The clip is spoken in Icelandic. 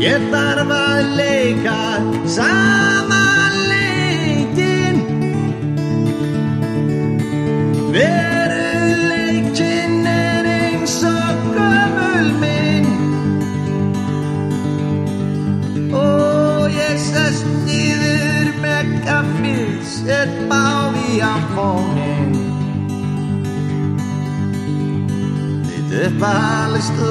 Ég þarf að leika sama leikinn. Veruleikinn eins og gömul mynd. Og ég sest niður með kaffið, set báði á fóninn. Þitt uppáhalds